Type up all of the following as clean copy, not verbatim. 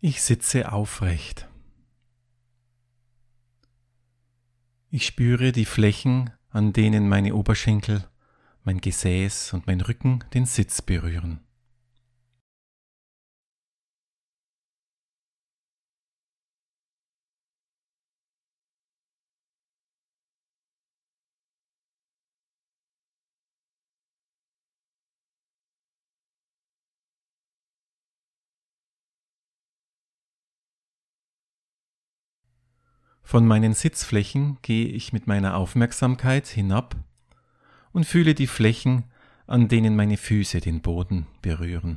Ich sitze aufrecht. Ich spüre die Flächen, an denen meine Oberschenkel, mein Gesäß und mein Rücken den Sitz berühren. Von meinen Sitzflächen gehe ich mit meiner Aufmerksamkeit hinab und fühle die Flächen, an denen meine Füße den Boden berühren.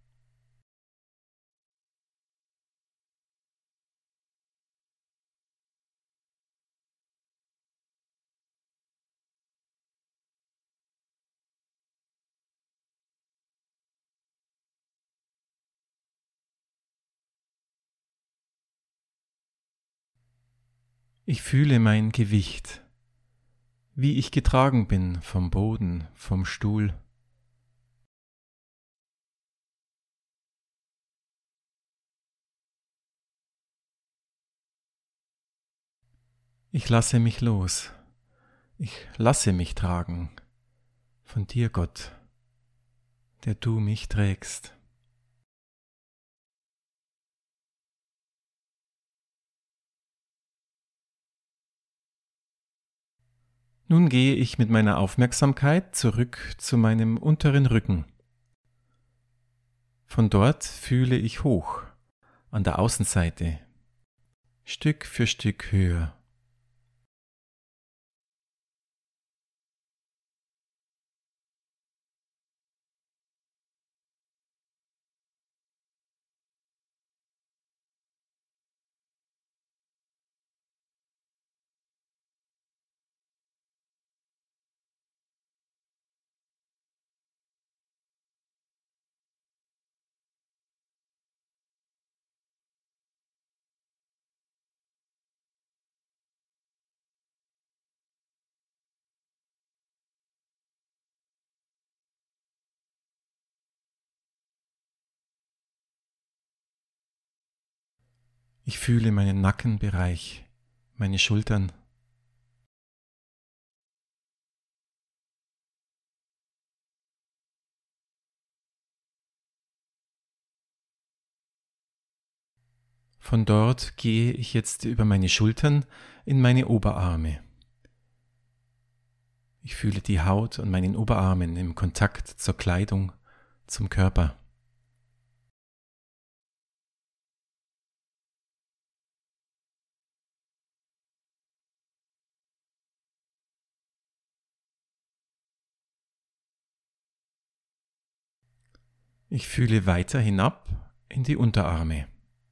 Ich fühle mein Gewicht, wie ich getragen bin vom Boden, vom Stuhl. Ich lasse mich los. Ich lasse mich tragen von dir, Gott, der du mich trägst. Nun gehe ich mit meiner Aufmerksamkeit zurück zu meinem unteren Rücken. Von dort fühle ich hoch, an der Außenseite, Stück für Stück höher. Ich fühle meinen Nackenbereich, meine Schultern. Von dort gehe ich jetzt über meine Schultern in meine Oberarme. Ich fühle die Haut an meinen Oberarmen im Kontakt zur Kleidung, zum Körper. Ich fühle weiter hinab in die Unterarme.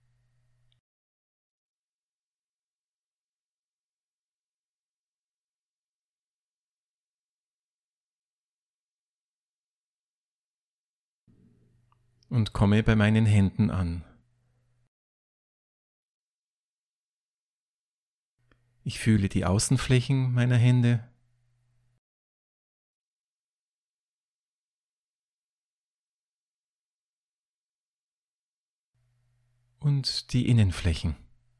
Und komme bei meinen Händen an. Ich fühle die Außenflächen meiner Hände. Und die Innenflächen.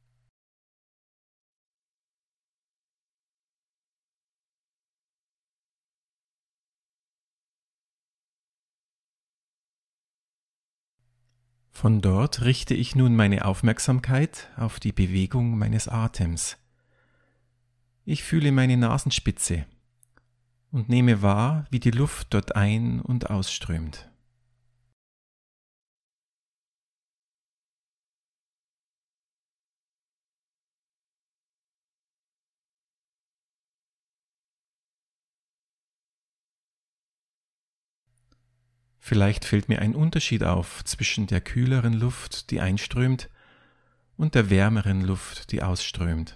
Von dort richte ich nun meine Aufmerksamkeit auf die Bewegung meines Atems. Ich fühle meine Nasenspitze und nehme wahr, wie die Luft dort ein- und ausströmt. Vielleicht fällt mir ein Unterschied auf zwischen der kühleren Luft, die einströmt, und der wärmeren Luft, die ausströmt.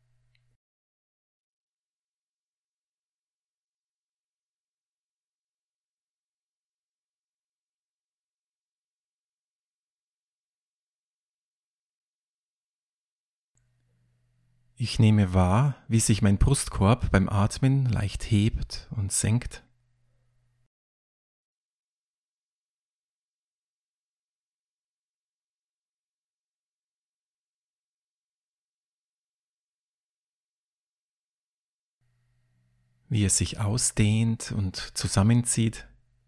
Ich nehme wahr, wie sich mein Brustkorb beim Atmen leicht hebt und senkt. wie es sich ausdehnt und zusammenzieht.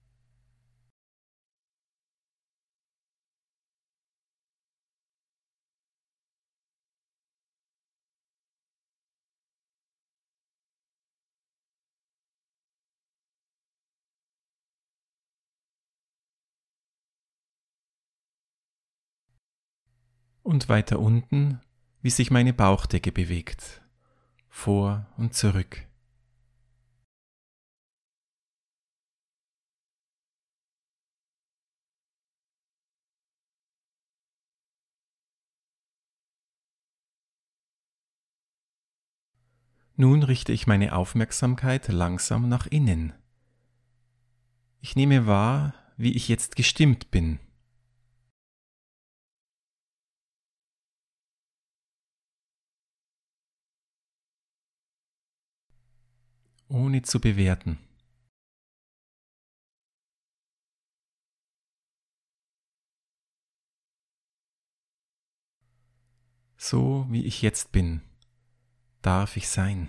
Und weiter unten, wie sich meine Bauchdecke bewegt, vor und zurück. Nun richte ich meine Aufmerksamkeit langsam nach innen. Ich nehme wahr, wie ich jetzt gestimmt bin. Ohne zu bewerten. So wie ich jetzt bin, darf ich sein.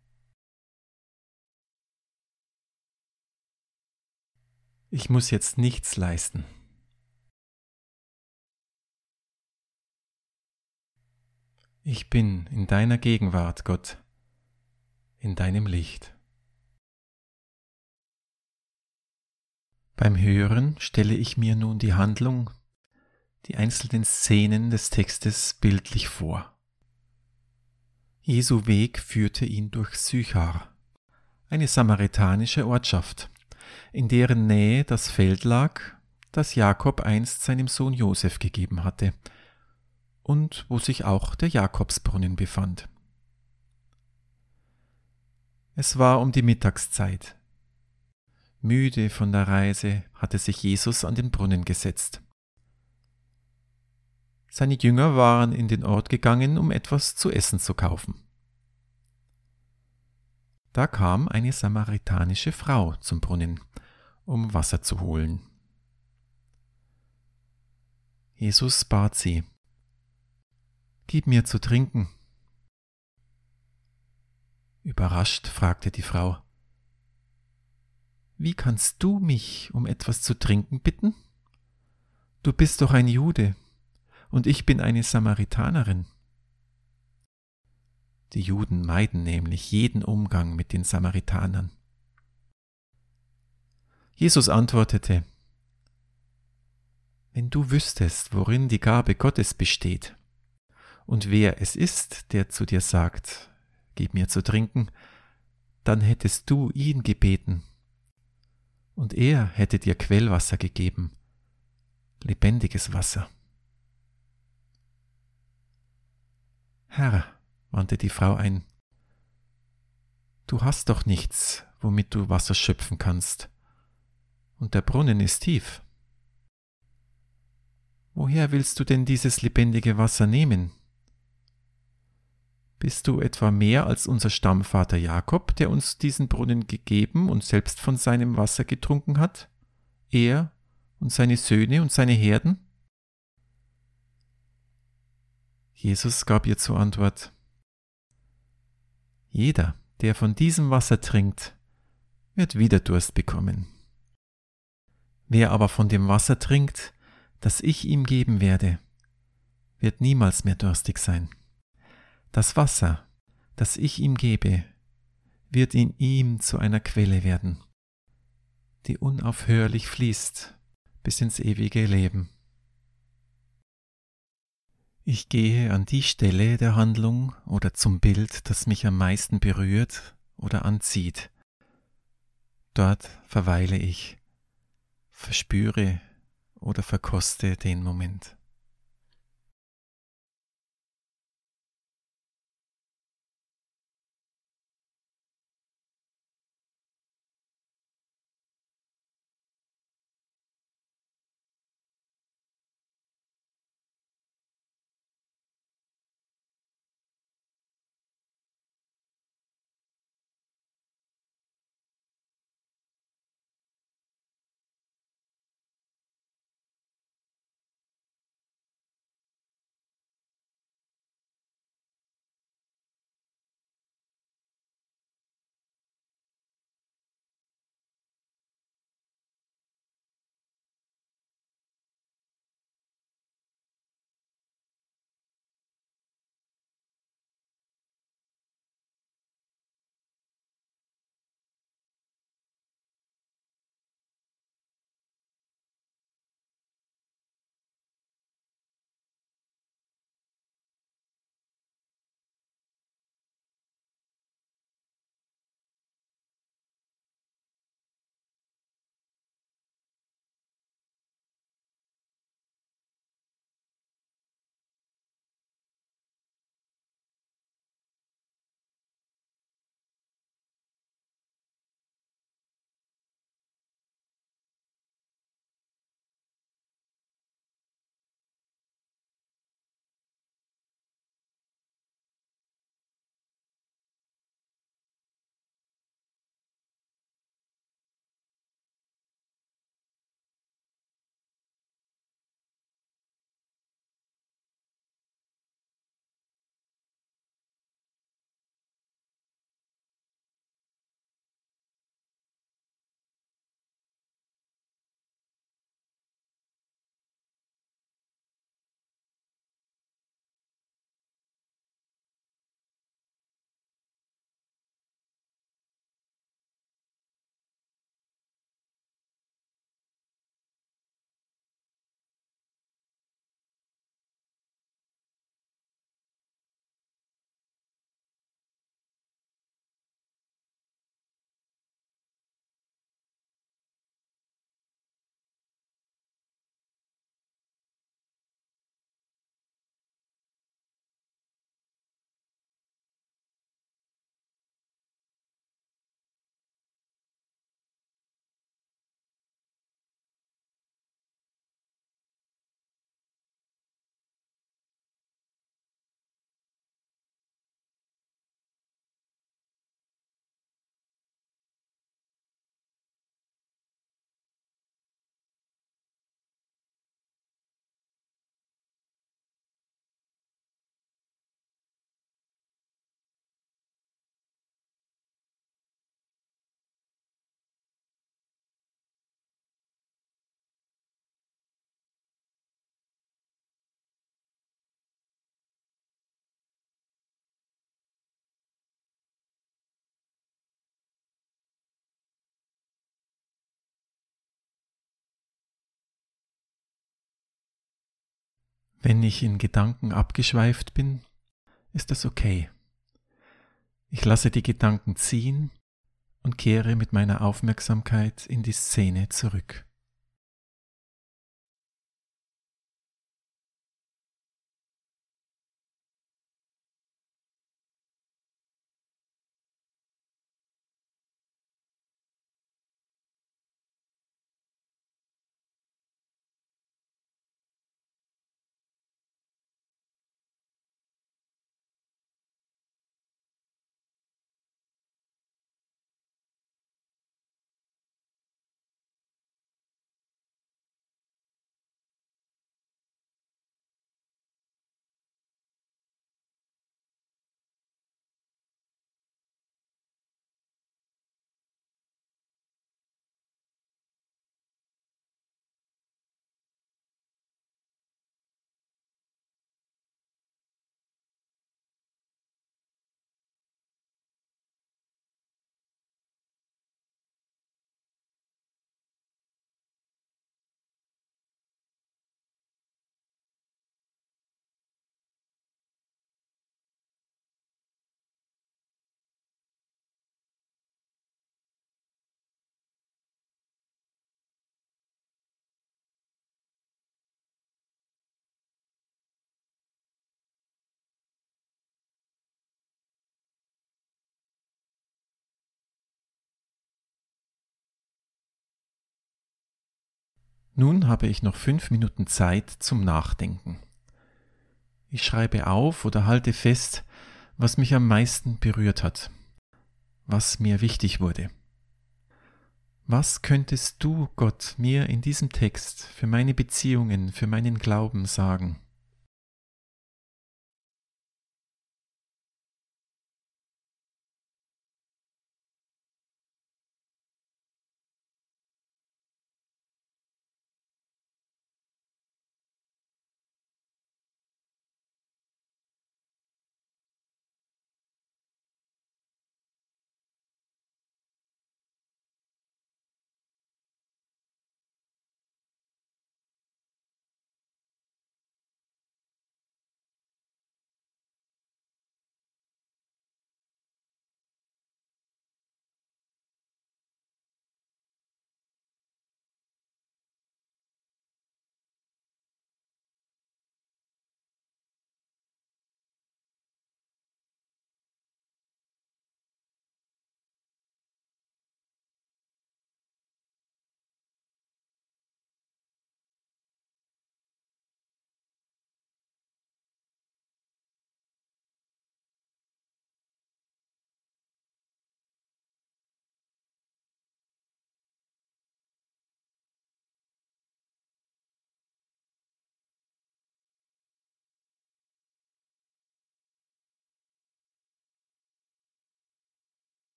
Ich muss jetzt nichts leisten. Ich bin in deiner Gegenwart, Gott, in deinem Licht. Beim Hören stelle ich mir nun die Handlung, die einzelnen Szenen des Textes bildlich vor. Jesu Weg führte ihn durch Sychar, eine samaritanische Ortschaft, in deren Nähe das Feld lag, das Jakob einst seinem Sohn Josef gegeben hatte und wo sich auch der Jakobsbrunnen befand. Es war um die Mittagszeit. Müde von der Reise hatte sich Jesus an den Brunnen gesetzt. Seine Jünger waren in den Ort gegangen, um etwas zu essen zu kaufen. Da kam eine samaritanische Frau zum Brunnen, um Wasser zu holen. Jesus bat sie: »Gib mir zu trinken.« Überrascht fragte die Frau: »Wie kannst du mich um etwas zu trinken bitten? Du bist doch ein Jude und ich bin eine Samaritanerin.« Die Juden meiden nämlich jeden Umgang mit den Samaritanern. Jesus antwortete: »Wenn du wüsstest, worin die Gabe Gottes besteht und wer es ist, der zu dir sagt: »Gib mir zu trinken«, dann hättest du ihn gebeten, und er hätte dir Quellwasser gegeben, lebendiges Wasser.« »Herr«, wandte die Frau ein, »du hast doch nichts, womit du Wasser schöpfen kannst, und der Brunnen ist tief. Woher willst du denn dieses lebendige Wasser nehmen? Bist du etwa mehr als unser Stammvater Jakob, der uns diesen Brunnen gegeben und selbst von seinem Wasser getrunken hat? Er und seine Söhne und seine Herden?« Jesus gab ihr zur Antwort: »Jeder, der von diesem Wasser trinkt, wird wieder Durst bekommen. Wer aber von dem Wasser trinkt, das ich ihm geben werde, wird niemals mehr durstig sein. Das Wasser, das ich ihm gebe, wird in ihm zu einer Quelle werden, die unaufhörlich fließt bis ins ewige Leben.« Ich gehe an die Stelle der Handlung oder zum Bild, das mich am meisten berührt oder anzieht. Dort verweile ich, verspüre oder verkoste den Moment. Wenn ich in Gedanken abgeschweift bin, ist das okay. Ich lasse die Gedanken ziehen und kehre mit meiner Aufmerksamkeit in die Szene zurück. Nun habe ich noch 5 Minuten Zeit zum Nachdenken. Ich schreibe auf oder halte fest, was mich am meisten berührt hat, was mir wichtig wurde. Was könntest du, Gott, mir in diesem Text für meine Beziehungen, für meinen Glauben sagen?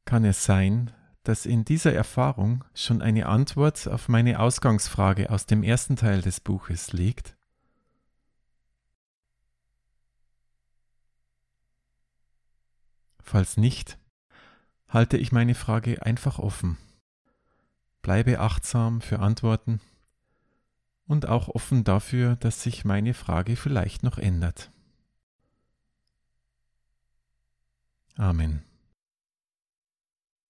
Kann es sein, dass in dieser Erfahrung schon eine Antwort auf meine Ausgangsfrage aus dem ersten Teil des Buches liegt? Falls nicht, halte ich meine Frage einfach offen. Bleibe achtsam für Antworten und auch offen dafür, dass sich meine Frage vielleicht noch ändert. Amen.